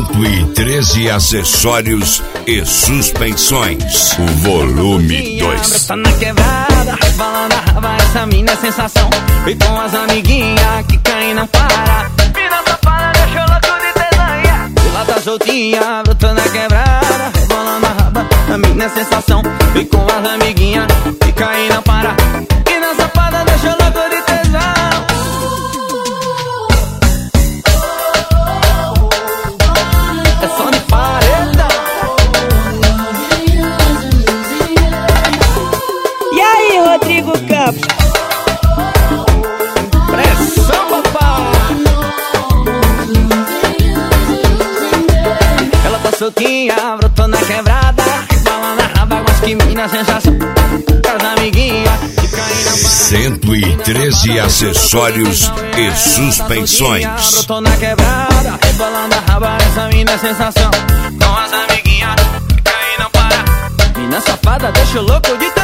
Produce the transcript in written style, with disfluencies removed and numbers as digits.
113 acessórios e suspensões. O volume 2. Tá na quebrada, rebolando a raba, essa mina é sensação. E com as amiguinhas que caem não para. Mina safada, deixou louco de desenha. Ela tá soltinha, brotou na quebrada, rebolando a raba, a mina é sensação. E com as amiguinhas que caem não para. Mina safada, deixou louco de tesão. É som de paredão. E aí, Rodrigo Campos? Pressão, papai. Ela tá soltinha, brotou na quebrada, rebolando a raba, mas que mina sensação. Com as amiguinhas que caem na parada. 113 acessórios e suspensões. Brotou na quebrada, rebolando a raba, essa mina é sensação. Com as amiguinhas que caem não para. Mina safada, deixa o louco de